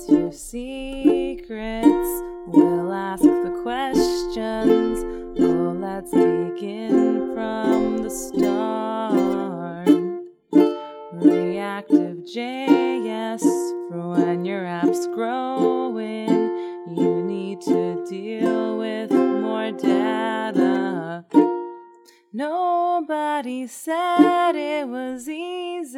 us your secrets. We'll ask the questions. Oh, let's begin from the start. Reactive.js for when your app's growing. You need to deal with more data. Nobody said it was easy.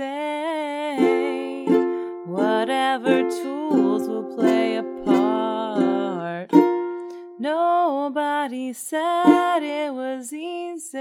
Whatever tools will play a part. Nobody said it was easy.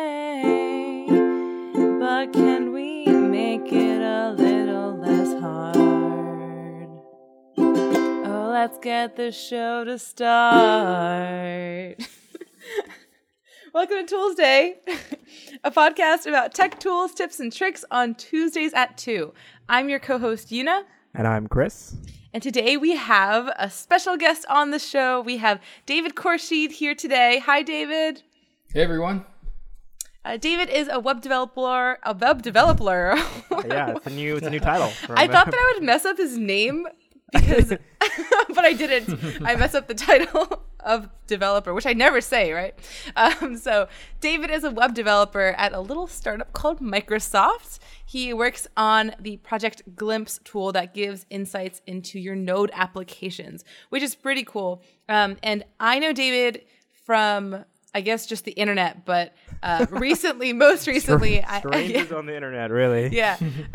But can we make it a little less hard? Oh, let's get the show to start. Welcome to Tools Day, a podcast about tech tools, tips, and tricks on Tuesdays at 2. I'm your co-host, Yuna. And I'm Chris. And today we have a special guest on the show. We have David Khorshid here today. Hi, David. Hey, everyone. David is a web developer. Yeah, it's a new title. I thought that I would mess up his name because, but I didn't. I messed up the title of developer, which I never say, right? So David is a web developer at a little startup called Microsoft. He works on the Project Glimpse tool that gives insights into your Node applications, which is pretty cool. And I know David from, I guess, just the internet, but most recently, strangers on the internet, really. Yeah.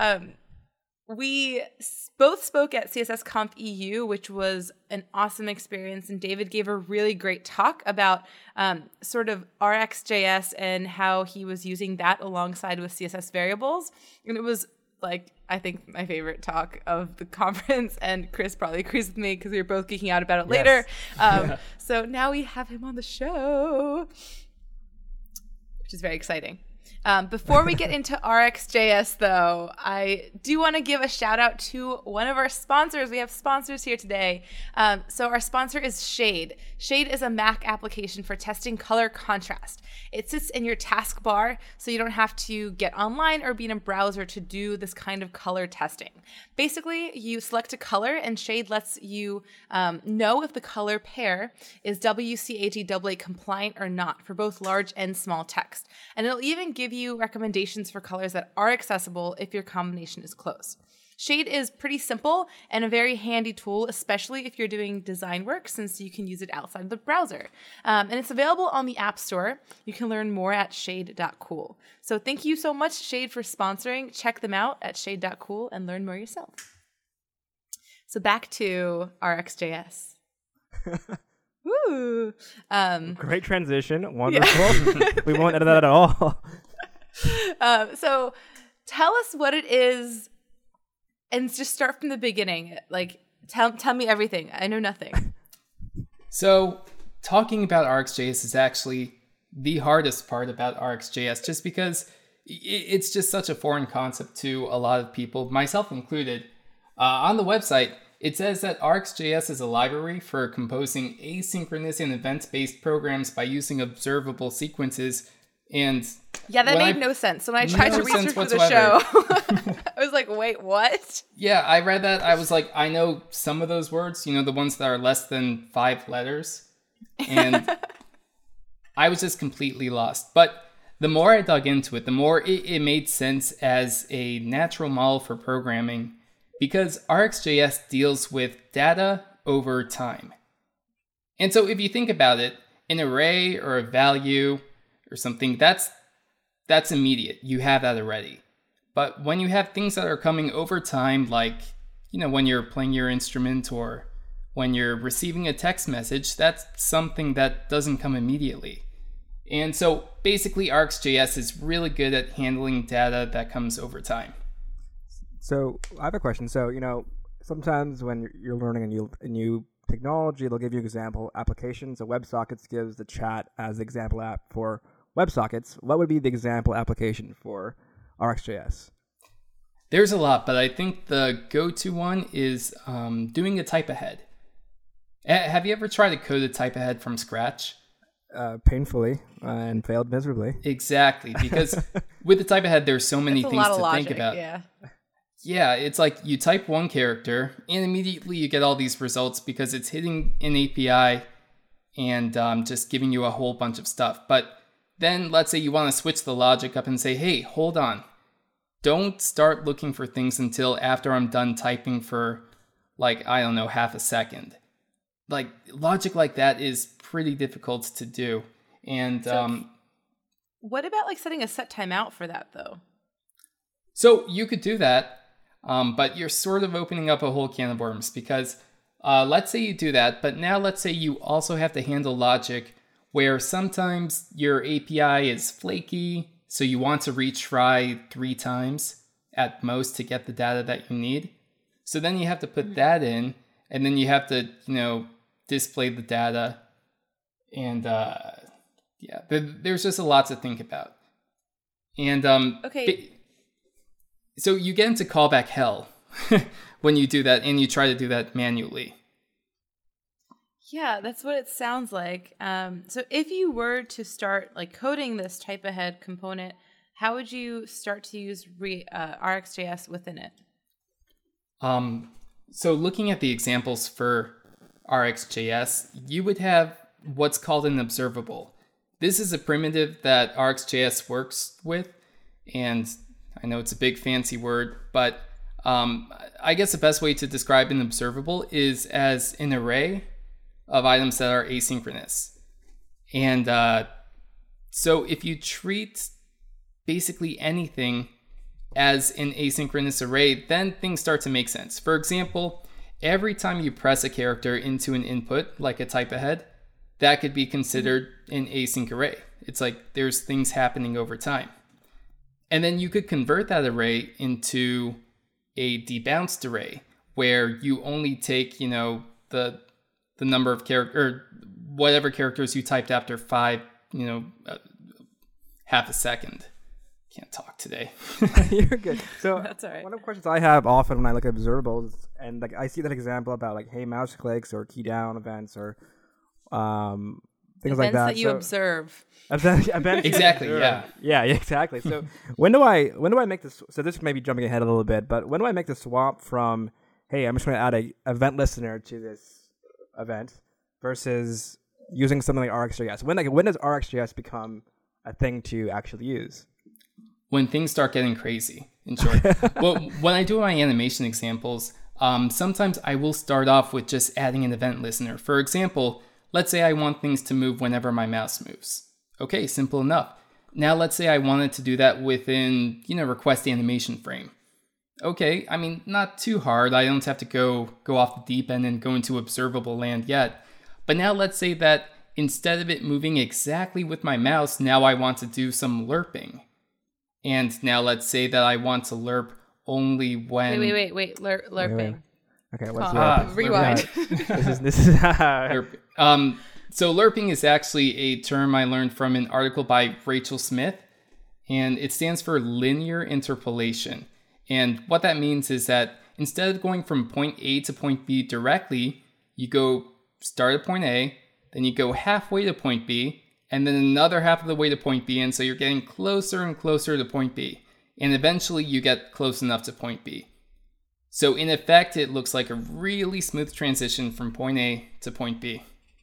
We both spoke at CSSConf EU, which was an awesome experience. And David gave a really great talk about sort of RxJS and how he was using that alongside with CSS variables. And it was, like, I think my favorite talk of the conference. And Chris probably agrees with me because we were both geeking out about it later. So now we have him on the show, which is very exciting. Before we get into RxJS, though, I do want to give a shout out to one of our sponsors. We have sponsors here today. So our sponsor is Shade. Shade is a Mac application for testing color contrast. It sits in your taskbar, so you don't have to get online or be in a browser to do this kind of color testing. Basically, you select a color, and Shade lets you know if the color pair is WCAG AA compliant or not for both large and small text. And it'll even give you recommendations for colors that are accessible if your combination is close. Shade is pretty simple and a very handy tool, especially if you're doing design work, since you can use it outside the browser. And it's available on the App Store. You can learn more at shade.cool. So thank you so much, Shade, for sponsoring. Check them out at shade.cool and learn more yourself. So back to RxJS. Woo! Great transition. Wonderful. Yeah. We won't edit that at all. So tell us what it is. And just start from the beginning. Like, tell me everything. I know nothing. So, talking about RxJS is actually the hardest part about RxJS, just because it's just such a foreign concept to a lot of people, myself included. On the website, it says that RxJS is a library for composing asynchronous and event-based programs by using observable sequences. And yeah, that made no sense. When I tried to research for the show, I was like, wait, what? Yeah, I read that. I was like, I know some of those words, the ones that are less than 5 letters. And I was just completely lost. But the more I dug into it, the more it made sense as a natural model for programming, because RxJS deals with data over time. And so if you think about it, an array or a value or something, that's immediate. You have that already. But when you have things that are coming over time, like, when you're playing your instrument or when you're receiving a text message, that's something that doesn't come immediately. And so basically RxJS is really good at handling data that comes over time. So I have a question. So, sometimes when you're learning a new technology, they'll give you example applications. So WebSockets gives the chat as the example app for WebSockets. What would be the example application for RxJS? There's a lot, but I think the go-to one is doing a type ahead. Have you ever tried to code a type ahead from scratch? Painfully and failed miserably. Exactly, because with the type ahead, there's so many things to think about. Yeah, it's like you type one character and immediately you get all these results because it's hitting an API and just giving you a whole bunch of stuff. But then let's say you want to switch the logic up and say, hey, hold on. Don't start looking for things until after I'm done typing for like, I don't know, half a second. Like logic like that is pretty difficult to do. And what about like setting a set timeout for that though? So you could do that. But you're sort of opening up a whole can of worms because let's say you do that, but now let's say you also have to handle logic where sometimes your API is flaky, so you want to retry 3 times at most to get the data that you need. So then you have to put that in, and then you have to, display the data. And there's just a lot to think about. And okay. So you get into callback hell when you do that, and you try to do that manually. Yeah, that's what it sounds like. So if you were to start like coding this type ahead component, how would you start to use RxJS within it? So looking at the examples for RxJS, you would have what's called an observable. This is a primitive that RxJS works with, and I know it's a big fancy word, but I guess the best way to describe an observable is as an array of items that are asynchronous. And so if you treat basically anything as an asynchronous array, then things start to make sense. For example, every time you press a character into an input, like a type ahead, that could be considered an async array. It's like there's things happening over time. And then you could convert that array into a debounced array where you only take, the number of or whatever characters you typed after 5, half a second. Can't talk today. You're good. So that's all right. One of the questions I have often when I look at observables, and like I see that example about like, hey, mouse clicks or key down events or things like that. Events that you observe. Exactly. Yeah. Yeah. Exactly. So when do I make this? So this may be jumping ahead a little bit, but when do I make the swap from, hey, I'm just going to add a event listener to this event versus using something like RxJS? When does RxJS become a thing to actually use? When things start getting crazy, in short. Well, when I do my animation examples, sometimes I will start off with just adding an event listener. For example, let's say I want things to move whenever my mouse moves. Okay, simple enough. Now let's say I wanted to do that within, request animation frame. Okay, I mean, not too hard. I don't have to go off the deep end and go into observable land yet. But now let's say that instead of it moving exactly with my mouse, now I want to do some lerping. And now let's say that I want to lerp only when... Wait. Lerping. Wait. Okay, what's lerping? Rewind. This is lerping. So lerping is actually a term I learned from an article by Rachel Smith, and it stands for linear interpolation. And what that means is that instead of going from point A to point B directly, you go start at point A, then you go halfway to point B, and then another half of the way to point B, and so you're getting closer and closer to point B. And eventually you get close enough to point B. So in effect, it looks like a really smooth transition from point A to point B.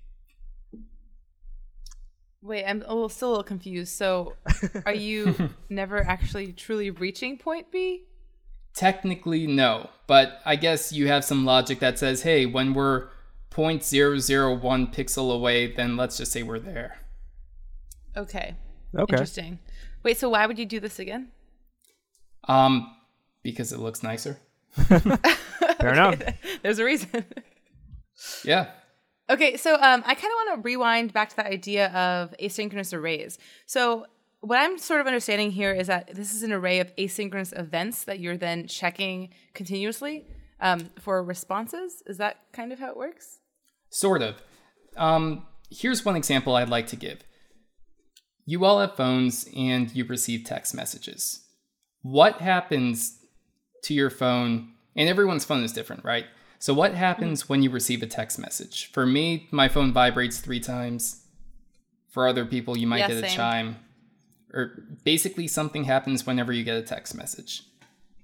Wait, I'm still a little confused. So are you never actually truly reaching point B? Technically, no. But I guess you have some logic that says, hey, when we're 0.001 pixel away, then let's just say we're there. Okay. Interesting. Wait, so why would you do this again? Because it looks nicer. Fair enough. There's a reason. Yeah. Okay, so I kind of want to rewind back to that idea of asynchronous arrays. So what I'm sort of understanding here is that this is an array of asynchronous events that you're then checking continuously for responses. Is that kind of how it works? Sort of. Here's one example I'd like to give. You all have phones and you receive text messages. What happens to your phone? And everyone's phone is different, right? So what happens when you receive a text message? For me, my phone vibrates 3 times. For other people, you might get a chime. Or basically something happens whenever you get a text message.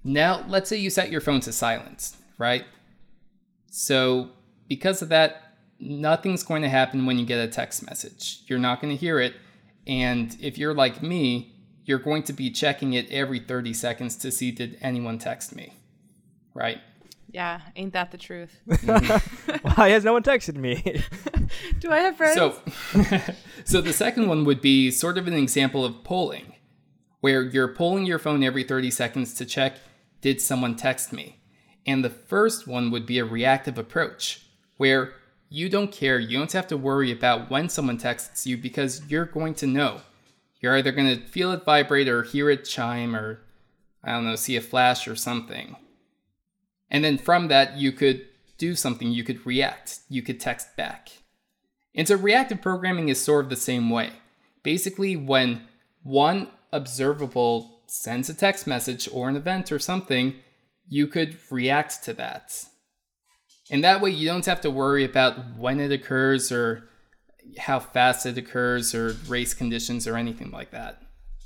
Now, let's say you set your phone to silent, right? So because of that, nothing's going to happen when you get a text message. You're not going to hear it. And if you're like me, you're going to be checking it every 30 seconds to see, did anyone text me, right? Yeah, ain't that the truth? Why has no one texted me? Do I have friends? So the second one would be sort of an example of polling, where you're polling your phone every 30 seconds to check, did someone text me? And the first one would be a reactive approach, where you don't care, you don't have to worry about when someone texts you because you're going to know. You're either going to feel it vibrate or hear it chime or, I don't know, see a flash or something. And then from that, you could do something, you could react, you could text back. And so reactive programming is sort of the same way. Basically, when one observable sends a text message or an event or something, you could react to that. And that way you don't have to worry about when it occurs or how fast it occurs or race conditions or anything like that.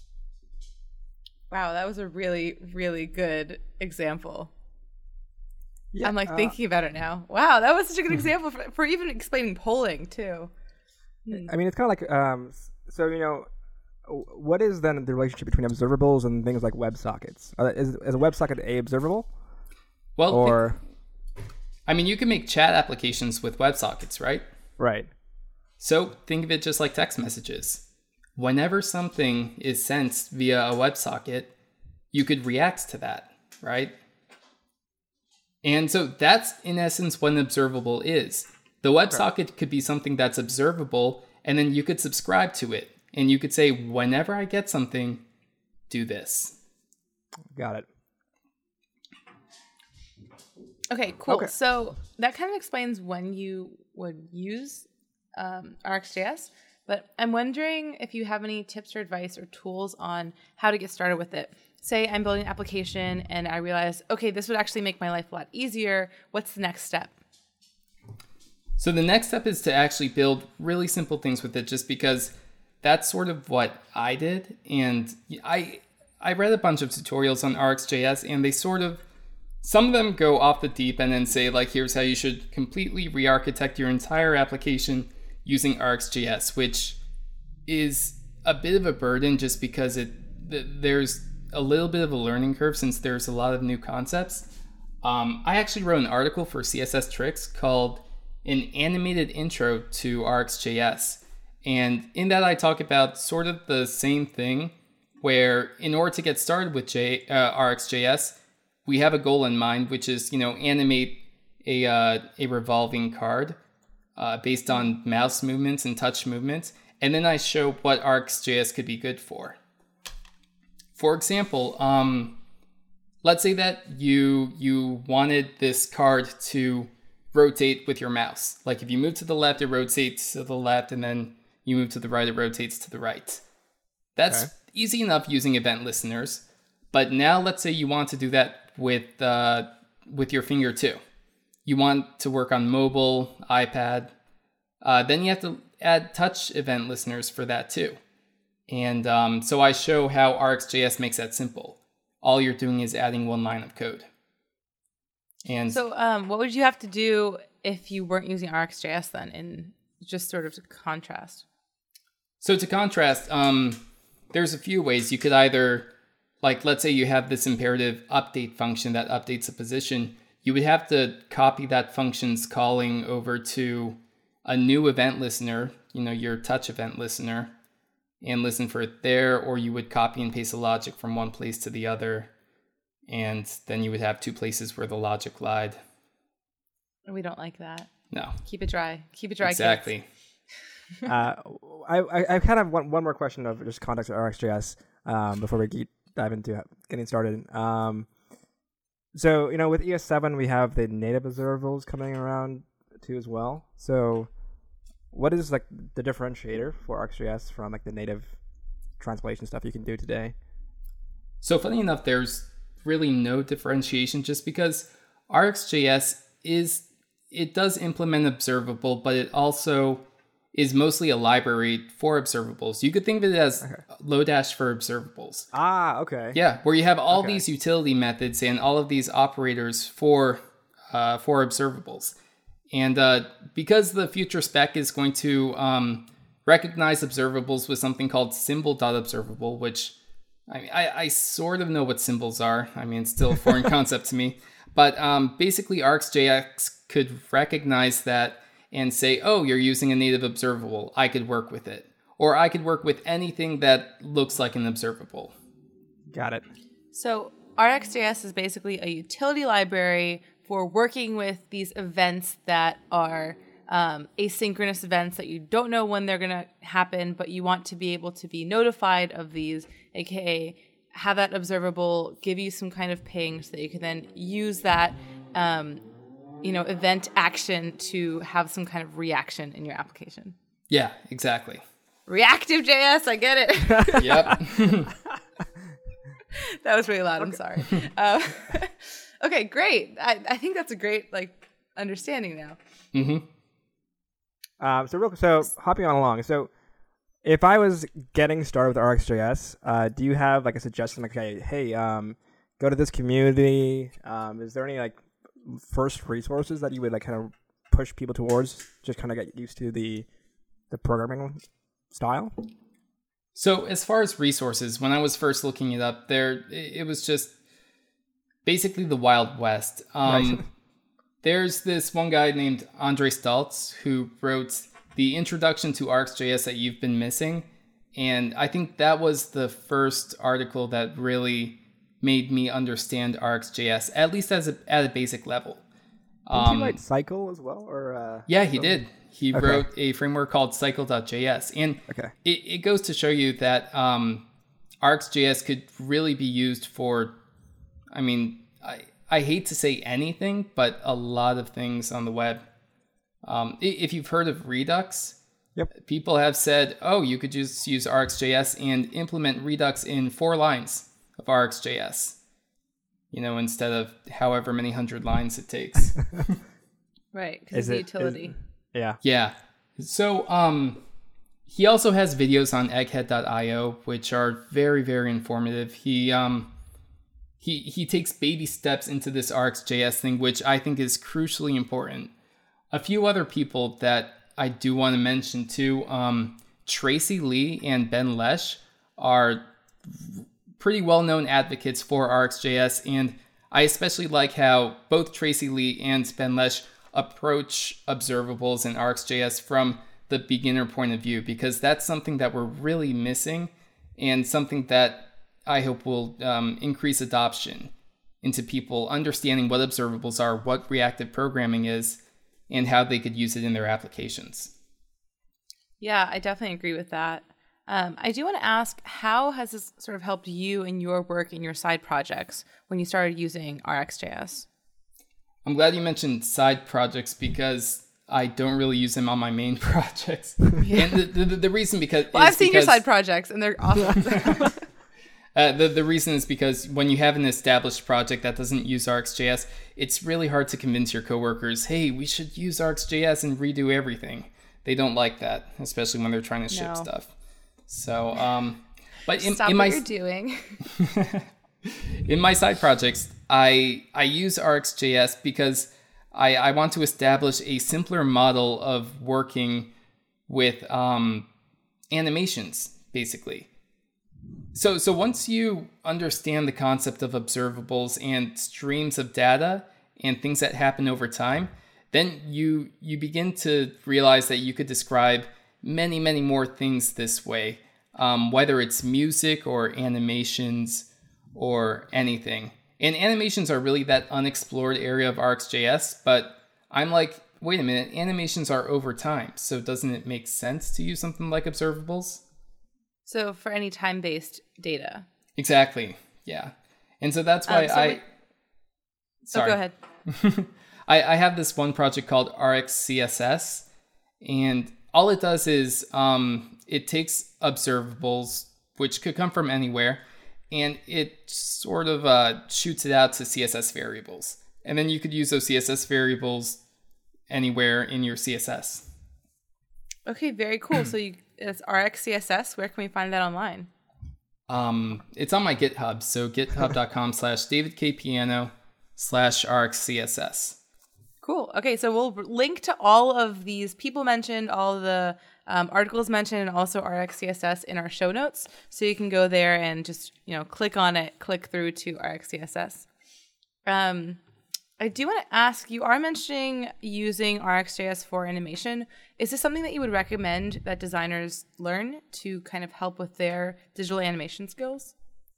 Wow, that was a really, really good example. Yeah, I'm like thinking about it now. Wow, that was such a good example for even explaining polling too. I mean, it's kind of like, so, you know, what is then the relationship between observables and things like WebSockets? Is a WebSocket a observable? Well, or I mean, you can make chat applications with WebSockets, right? Right. So think of it just like text messages. Whenever something is sent via a WebSocket, you could react to that, right? And so that's in essence what an observable is. The WebSocket could be something that's observable, and then you could subscribe to it. And you could say, whenever I get something, do this. Got it. Okay, cool. Okay. So that kind of explains when you would use RxJS. But I'm wondering if you have any tips or advice or tools on how to get started with it. Say I'm building an application and I realize, okay, this would actually make my life a lot easier. What's the next step? So the next step is to actually build really simple things with it, just because that's sort of what I did. And I read a bunch of tutorials on RxJS, and they sort of, some of them go off the deep end and say, like, here's how you should completely re-architect your entire application using RxJS, which is a bit of a burden just because there's a little bit of a learning curve since there's a lot of new concepts. I actually wrote an article for CSS Tricks called An Animated Intro to RxJS. And in that I talk about sort of the same thing, where in order to get started with RxJS, we have a goal in mind, which is, animate a revolving card based on mouse movements and touch movements. And then I show what RxJS could be good for. For example, let's say that you wanted this card to rotate with your mouse. Like if you move to the left, it rotates to the left, and then you move to the right, it rotates to the right. That's easy enough using event listeners. But now let's say you want to do that with your finger too. You want to work on mobile, iPad. Then you have to add touch event listeners for that too. And so I show how RxJS makes that simple. All you're doing is adding one line of code. And so what would you have to do if you weren't using RxJS then, in just sort of to contrast? So to contrast, there's a few ways. You could either, like, let's say you have this imperative update function that updates a position. You would have to copy that function's calling over to a new event listener, your touch event listener, and listen for it there, or you would copy and paste the logic from one place to the other, and then you would have two places where the logic lied. We don't like that. No. Keep it dry. Keep it dry, exactly. Kids. I kind of want one more question of just context of RxJS before we dive into getting started. So, with ES7, we have the native observables coming around too as well. So what is like the differentiator for RxJS from like the native translation stuff you can do today? So funny enough, there's really no differentiation, just because RxJS it does implement observable, but it also is mostly a library for observables. You could think of it as Lodash for observables. Ah, okay. Yeah, where you have all these utility methods and all of these operators for observables. And because the future spec is going to recognize observables with something called symbol.observable, which I sort of know what symbols are. I mean, it's still a foreign concept to me. But basically, ArcsJS could recognize that and say, oh, you're using a native observable. I could work with it. Or I could work with anything that looks like an observable. Got it. So RxJS is basically a utility library for working with these events that are asynchronous events that you don't know when they're going to happen, but you want to be able to be notified of these, aka have that observable give you some kind of ping so that you can then use that event action to have some kind of reaction in your application. Yeah, exactly. Reactive JS, I get it. Yep. That was really loud. I'm sorry. Okay, great. I think that's a great understanding now. Mm-hmm. So hopping on along. So if I was getting started with RxJS, do you have a suggestion hey, go to this community? Is there any first resources that you would kind of push people towards, just kind of get used to the programming style? So as far as resources, when I was first looking it up, it was just basically the Wild West. Right. There's this one guy named Andre Staltz who wrote the introduction to ArcsJS that you've been missing. And I think that was the first article that really made me understand ArcsJS, at least at a basic level. Did you write Cycle as well? Or yeah, he did. He wrote a framework called Cycle.js. And it goes to show you that ArcsJS could really be used for, I hate to say anything, but a lot of things on the web. If you've heard of Redux, people have said, oh, you could just use ArcsJS and implement Redux in 4 lines of ArcsJS, instead of however many 100 lines it takes. Right, because it's a utility. Yeah. So he also has videos on egghead.io, which are very, very informative. He takes baby steps into this ArcsJS thing, which I think is crucially important. A few other people that I do want to mention too, Tracy Lee and Ben Lesh are pretty well-known advocates for ArcsJS, and I especially like how both Tracy Lee and Ben Lesh approach observables in ArcsJS from the beginner point of view, because that's something that we're really missing and something that I hope will increase adoption into people understanding what observables are, what reactive programming is, and how they could use it in their applications. Yeah, I definitely agree with that. I do want to ask, how has this sort of helped you in your work in your side projects when you started using RxJS? I'm glad you mentioned side projects because I don't really use them on my main projects. Yeah. And the reason because... Well, I've seen your side projects and they're awesome. The reason is because when you have an established project that doesn't use ArcsJS, it's really hard to convince your coworkers, hey, we should use ArcsJS and redo everything. They don't like that, especially when they're trying to ship stuff. So, but Stop in what my you're doing. in my side projects, I use ArcsJS because I want to establish a simpler model of working with animations, basically. So once you understand the concept of observables and streams of data and things that happen over time, then you begin to realize that you could describe many, many more things this way, whether it's music or animations or anything. And animations are really that unexplored area of ArcsJS, but I'm like, wait a minute, animations are over time, so doesn't it make sense to use something like observables? So for any time-based data. Exactly, yeah. And so that's why Sorry. Oh, go ahead. I have this one project called RxCSS, and all it does is it takes observables, which could come from anywhere, and it sort of shoots it out to CSS variables. And then you could use those CSS variables anywhere in your CSS. Okay, very cool. So it's RxCSS. Where can we find that online? It's on my GitHub. So github.com/davidkpiano/RxCSS. Cool. Okay, so we'll link to all of these people mentioned, all of the articles mentioned, and also RxCSS in our show notes. So you can go there and just, click on it, click through to RxCSS. I do want to ask, you are mentioning using RxJS for animation. Is this something that you would recommend that designers learn to kind of help with their digital animation skills?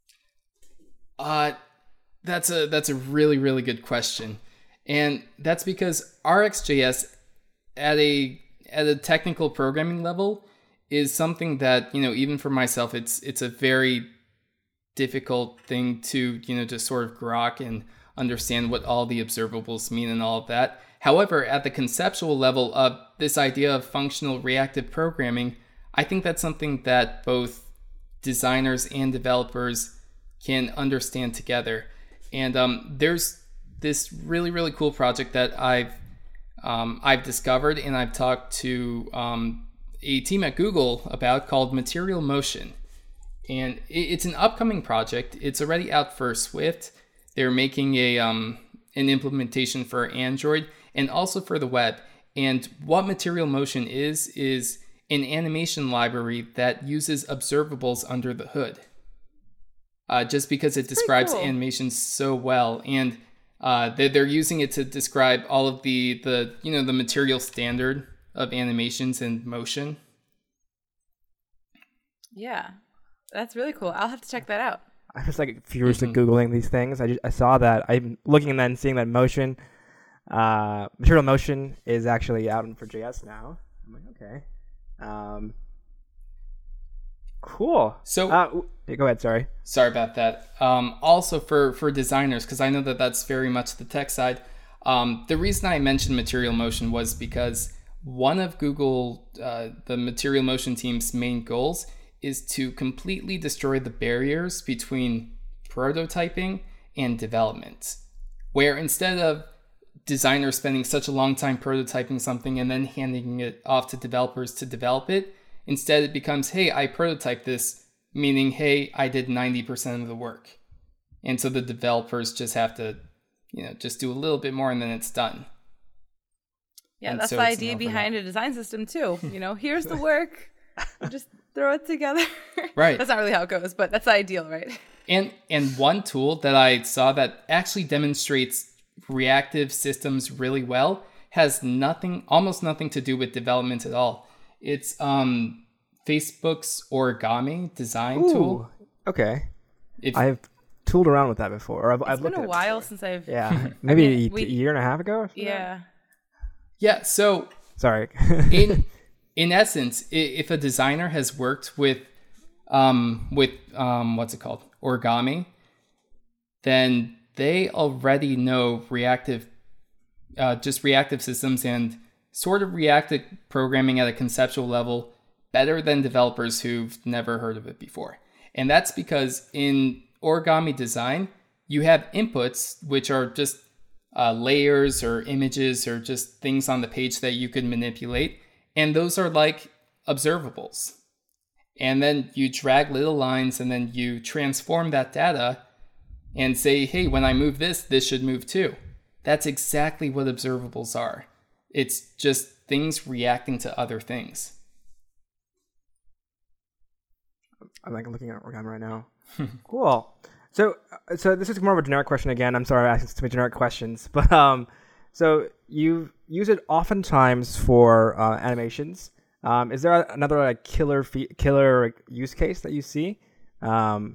That's a really, really good question. And that's because RxJS at a technical programming level is something that, even for myself, it's a very difficult thing to, just sort of grok and understand what all the observables mean and all of that. However, at the conceptual level of this idea of functional reactive programming, I think that's something that both designers and developers can understand together. And there's this really, really cool project that I've discovered and I've talked to a team at Google about called Material Motion. And it's an upcoming project. It's already out for Swift. They're making an implementation for Android and also for the web. And what Material Motion is an animation library that uses observables under the hood. Just because it describes cool. animations so well. And they're using it to describe all of the material standard of animations and motion. Yeah, that's really cool. I'll have to check that out. I was furiously Googling these things. I saw that. I'm looking and then seeing that Material Motion is actually out for JS now. I'm like, okay. Cool. So go ahead. Sorry about that. Also for designers, because I know that's very much the tech side. The reason I mentioned Material Motion was because one of Google, the Material Motion team's main goals is to completely destroy the barriers between prototyping and development, where instead of designers spending such a long time prototyping something and then handing it off to developers to develop it, instead it becomes, hey, I prototyped this, meaning, hey, I did 90% of the work. And so the developers just have to, just do a little bit more and then it's done. Yeah, And that's so the it's idea behind a design system too. Here's the work, just throw it together. Right. That's not really how it goes, but that's the ideal, right? And one tool that I saw that actually demonstrates reactive systems really well has almost nothing to do with development at all. It's Facebook's origami design tool. Okay. I've tooled around with that before. Or I've It's looked been at a while since I've... Yeah, maybe a year and a half ago. Yeah. Yeah. So sorry. in essence, if a designer has worked with what's it called, origami, then they already know reactive systems and sort of reactive programming at a conceptual level better than developers who've never heard of it before. And that's because in origami design, you have inputs, which are just layers or images or just things on the page that you could manipulate. And those are like observables. And then you drag little lines and then you transform that data and say, hey, when I move this should move too. That's exactly what observables are. It's just things reacting to other things. I'm looking at origami right now. Cool. So this is more of a generic question again. I'm sorry I asked so many generic questions, but so you use it oftentimes for animations. Is there another killer use case that you see? I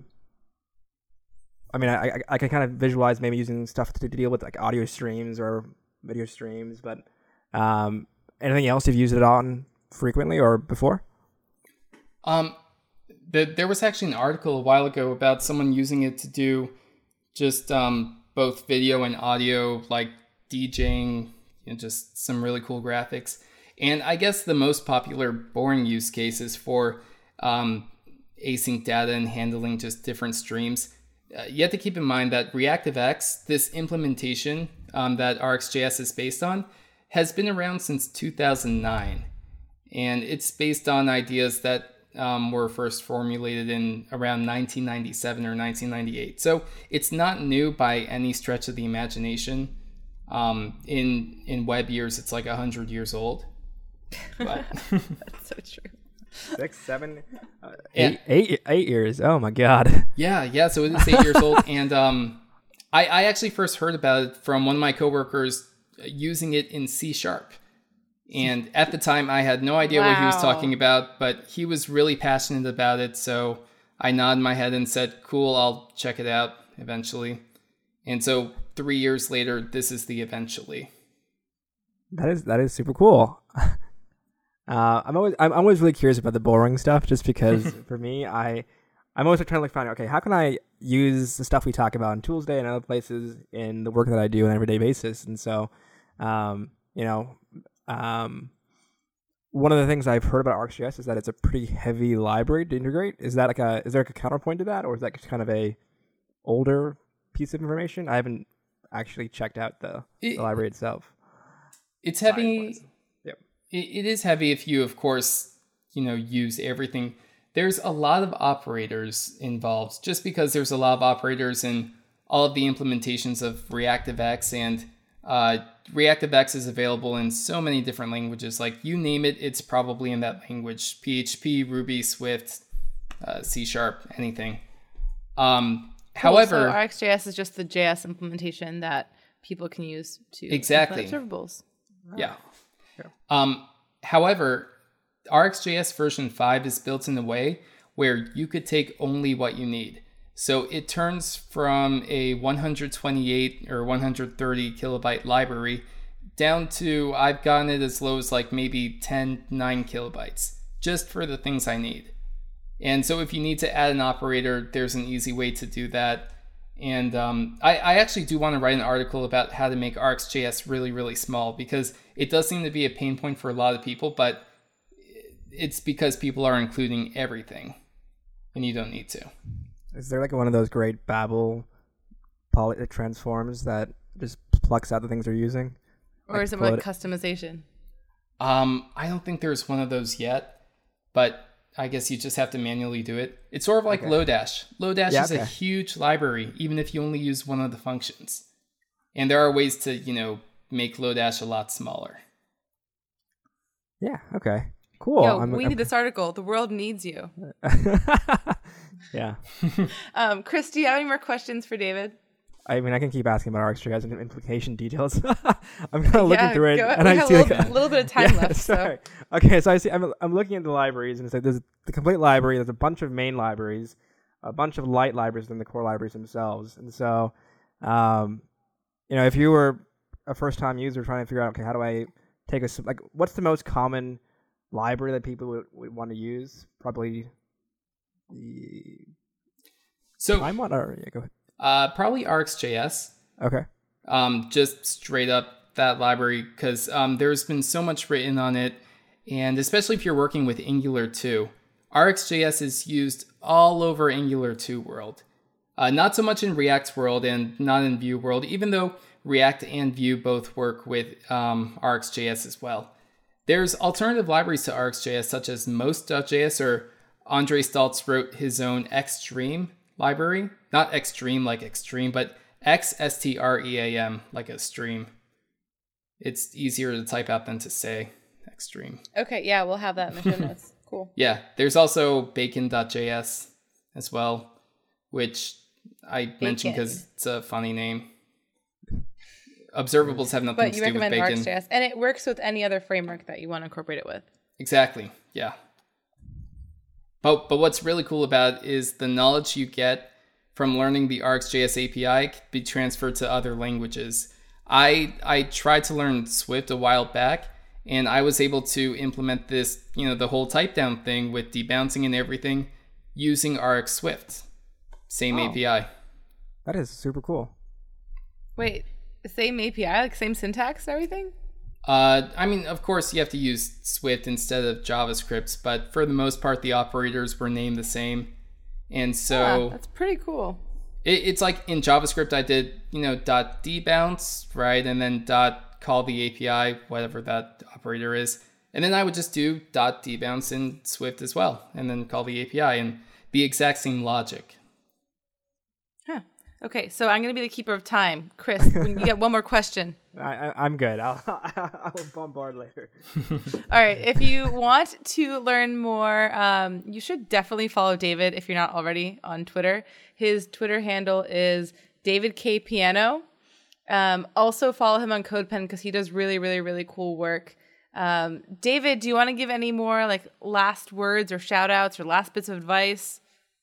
can kind of visualize maybe using stuff to deal with audio streams or video streams, but anything else you've used it on frequently or before? There was actually an article a while ago about someone using it to do just both video and audio, like DJing, just some really cool graphics. And I guess the most popular boring use case is for async data and handling just different streams. You have to keep in mind that ReactiveX, this implementation that RxJS is based on, has been around since 2009. And it's based on ideas that were first formulated in around 1997 or 1998. So it's not new by any stretch of the imagination. In web years, it's like 100 years old. But That's so true. 6, 7, 8 years. Oh my God. Yeah. So it is 8 years old. And I actually first heard about it from one of my coworkers using it in C#. And at the time, I had no idea what he was talking about, but he was really passionate about it. So I nodded my head and said, cool, I'll check it out eventually. And so 3 years later, this is the eventually. That is super cool. I'm always really curious about the boring stuff, just because for me, I'm always trying to find out, okay, how can I use the stuff we talk about in Toolsday and other places in the work that I do on an everyday basis? And so, one of the things I've heard about ArcsJS is that it's a pretty heavy library to integrate. Is there like a counterpoint to that, or is that just kind of a older piece of information? I haven't actually checked out the library itself. It's heavy. Yep. It is heavy if you, of course, use everything. There's a lot of operators involved, just because there's a lot of operators in all of the implementations of ReactiveX, and ReactiveX is available in so many different languages. Like, you name it, it's probably in that language. PHP, Ruby, Swift, C#, anything. However, so RxJS is just the JS implementation that people can use to exactly implement observables. Yeah. However, RxJS version 5 is built in a way where you could take only what you need. So it turns from a 128 or 130 kilobyte library down to, I've gotten it as low as like maybe 9 kilobytes, just for the things I need. And so if you need to add an operator, there's an easy way to do that. And I actually do want to write an article about how to make RxJS really, really small, because it does seem to be a pain point for a lot of people, but it's because people are including everything, and you don't need to. Is there like one of those great Babel transforms that just plucks out the things they're using? Or is it more like customization? I don't think there's one of those yet, but I guess you just have to manually do it. It's sort of like Lodash. Lodash is a huge library, even if you only use one of the functions. And there are ways to, make Lodash a lot smaller. Yeah, okay. Cool. Yo, we need this article. The world needs you. Yeah. Chris, do you have any more questions for David? I mean, I can keep asking about ArcsJS and implication details. I'm kind of looking through it, and I see a little bit of time left. Sorry. So. Okay, so I see. I'm looking at the libraries, and it's like there's the complete library. There's a bunch of main libraries, a bunch of light libraries, and the core libraries themselves. And so, if you were a first-time user trying to figure out, okay, how do I take what's the most common library that people would want to use? Probably the. So go ahead. Probably RxJS. Okay. Just straight up that library, because there's been so much written on it, and especially if you're working with Angular 2, RxJS is used all over Angular 2 world. Not so much in React world and not in Vue world, even though React and Vue both work with RxJS as well. There's alternative libraries to RxJS, such as Most.js, or Andre Staltz wrote his own Xstream library. Not extreme like extreme, but XSTREAM like a stream. It's easier to type out than to say extreme. Okay, yeah, we'll have that in the show notes. Cool. Yeah, there's also Bacon.js as well, which I mentioned because it's a funny name. Observables have nothing to do with Bacon. But you recommend RxJS, and it works with any other framework that you want to incorporate it with. Exactly, yeah. But what's really cool about it is the knowledge you get from learning the RxJS API can be transferred to other languages. I tried to learn Swift a while back, and I was able to implement this, the whole type down thing with debouncing and everything using RxSwift. Same API. That is super cool. Wait, same API, like same syntax and everything? I mean, of course, you have to use Swift instead of JavaScript, but for the most part, the operators were named the same. And so that's pretty cool. It's like in JavaScript, I did, .debounce, right? And then .call the API, whatever that operator is. And then I would just do .dbounce in Swift as well, and then call the API, and the exact same logic. Huh. Okay, so I'm going to be the keeper of time. Chris, when you get one more question. I'm good. I'll bombard later. All right. If you want to learn more, you should definitely follow David if you're not already on Twitter. His Twitter handle is David K Piano. Also follow him on CodePen because he does really, really, really cool work. David, do you want to give any more like last words or shout outs or last bits of advice?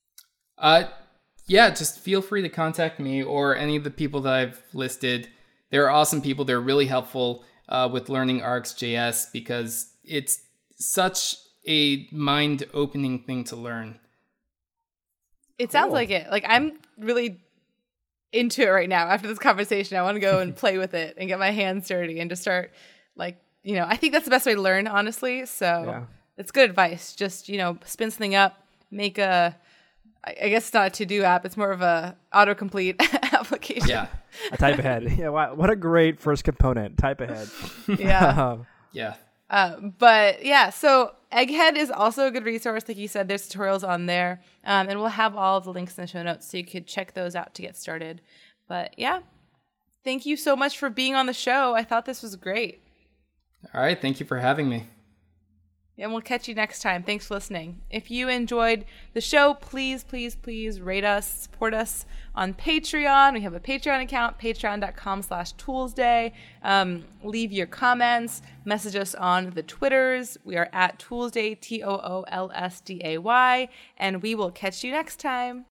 Yeah, just feel free to contact me or any of the people that I've listed. They're awesome people. They're really helpful with learning RxJS because it's such a mind-opening thing to learn. It sounds like it. Like, I'm really into it right now after this conversation. I want to go and play with it and get my hands dirty and just start, like, I think that's the best way to learn, honestly. So it's good advice. Just, spin something up, make I guess it's not a to-do app. It's more of a autocomplete application. Yeah. A type ahead. Yeah. Wow, what a great first component. Type ahead. Yeah. Yeah. But yeah, so Egghead is also a good resource. Like you said, there's tutorials on there. And we'll have all of the links in the show notes so you could check those out to get started. But yeah, thank you so much for being on the show. I thought this was great. All right. Thank you for having me. And we'll catch you next time. Thanks for listening. If you enjoyed the show, please, please, please rate us, support us on Patreon. We have a Patreon account, patreon.com/toolsday. Leave your comments, message us on the Twitters. We are at Toolsday, TOOLSDAY, and we will catch you next time.